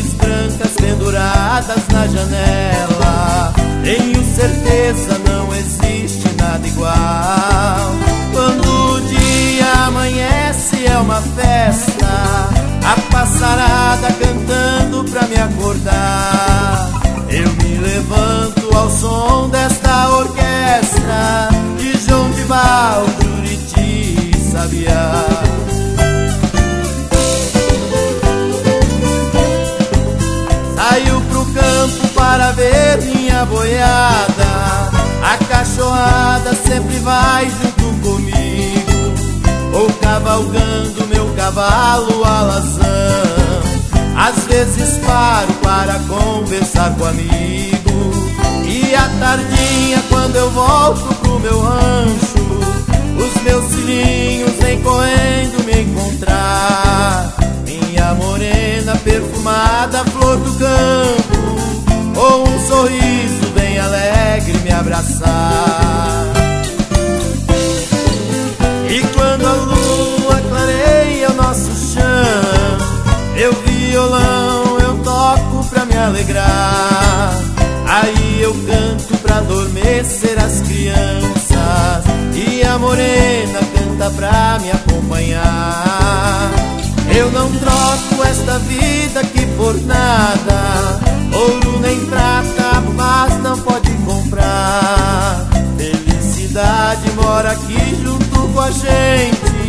flores brancas penduradas na janela. Tenho certeza, não existe nada igual. Quando o dia amanhece é uma festa, a passarada cantando pra me acordar. Eu me levanto ao som desta orquestra de João Vival, Juriti e Sabiá. Saio pro campo para ver minha boiada, a cachorrada sempre vai junto comigo, ou cavalgando meu cavalo alazão. Às vezes paro para conversar com amigo, e à tardinha quando eu volto pro meu rancho, os meus filhinhos vêm correndo me encontrar. Minha morena perfumada, flor do campo, ou um sorriso bem alegre me abraçar. E quando a lua clareia o nosso chão, meu violão eu toco pra me alegrar. Aí eu canto pra adormecer as crianças, e a morena canta pra me acompanhar. Eu não troco esta vida aqui por nada, ouro nem prata, paz não pode comprar. Felicidade mora aqui junto com a gente,